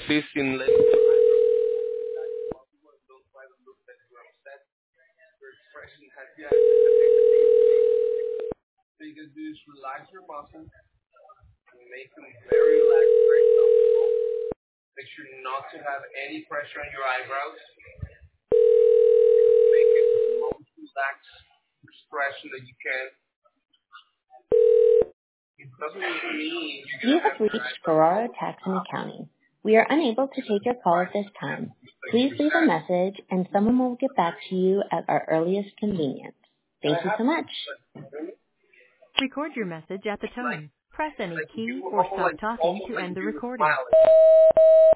assist in letting expression has the so you can do is relax your muscles and make them very relaxed, very comfortable. Make sure not to have any pressure on your eyebrows. Make it the most relaxed expression that you can. It doesn't mean you're You going to have have your reached eyebrows Ferraro Tax and Accounting. We are unable to take your call at this time. Please leave a message and someone will get back to you at our earliest convenience. Thank you so much. Record your message at the tone. Press any like key you or almost stop like talking almost to like end the you were recording. smiling.